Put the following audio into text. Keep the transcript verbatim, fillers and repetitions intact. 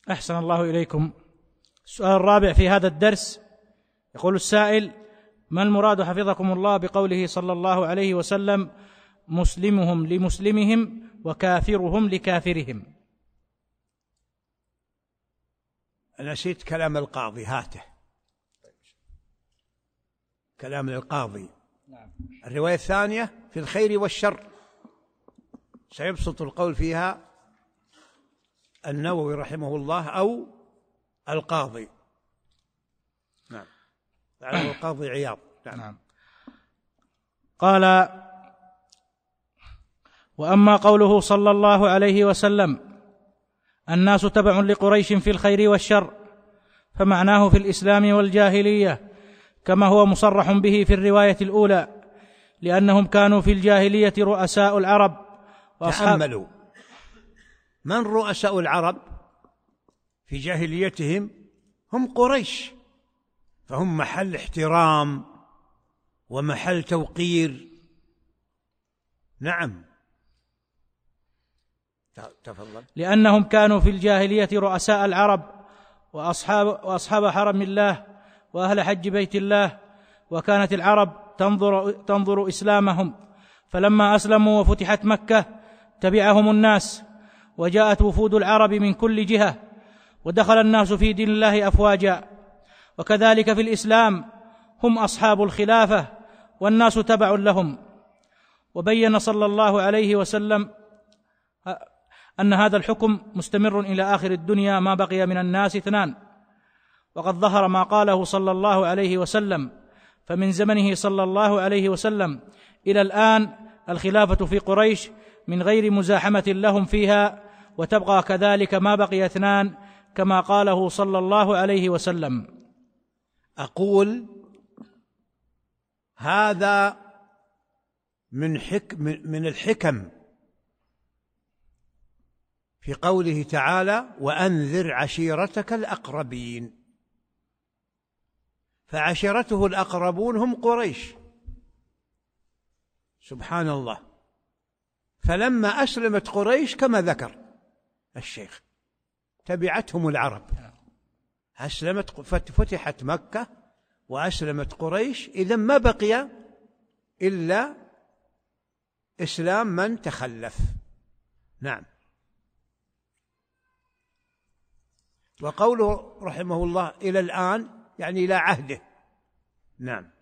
أحسن الله إليكم. السؤال الرابع في هذا الدرس، يقول السائل: ما المراد حفظكم الله بقوله صلى الله عليه وسلم: مسلمهم لمسلمهم وكافرهم لكافرهم؟ نسيت كلام القاضي، هاته كلام القاضي. نعم. الرواية الثانية في الخير والشر سيبسط القول فيها النووي رحمه الله أو القاضي. نعم، لعله القاضي عياض. نعم. نعم. قال: وأما قوله صلى الله عليه وسلم: الناس تبع لقريش في الخير والشر، فمعناه في الإسلام والجاهلية، كما هو مصرح به في الرواية الأولى، لأنهم كانوا في الجاهلية رؤساء العرب وأصحاب. تأملوا، من رؤساء العرب في جاهليتهم؟ هم قريش، فهم محل احترام ومحل توقير. نعم، تفضل. لأنهم كانوا في الجاهلية رؤساء العرب وأصحاب, وأصحاب حرم الله وأهل حج بيت الله، وكانت العرب تنظر, تنظر إسلامهم، فلما أسلموا وفتحت مكة تبعهم الناس، وجاءت وفود العرب من كل جهة، ودخل الناس في دين الله أفواجا. وكذلك في الإسلام هم أصحاب الخلافة والناس تبع لهم. وبين صلى الله عليه وسلم أن هذا الحكم مستمر إلى آخر الدنيا ما بقي من الناس اثنان، وقد ظهر ما قاله صلى الله عليه وسلم، فمن زمنه صلى الله عليه وسلم إلى الآن الخلافة في قريش من غير مزاحمة لهم فيها، وتبقى كذلك ما بقي اثنان كما قاله صلى الله عليه وسلم. أقول هذا من حك من الحكم في قوله تعالى: وأنذر عشيرتك الأقربين، فعشيرته الأقربون هم قريش، سبحان الله. فلما أسلمت قريش كما ذكر الشيخ تبعتهم العرب، أسلمت فتحت مكة وأسلمت قريش، إذن ما بقي إلا إسلام من تخلف. نعم. وقوله رحمه الله إلى الآن يعني إلى عهده. نعم.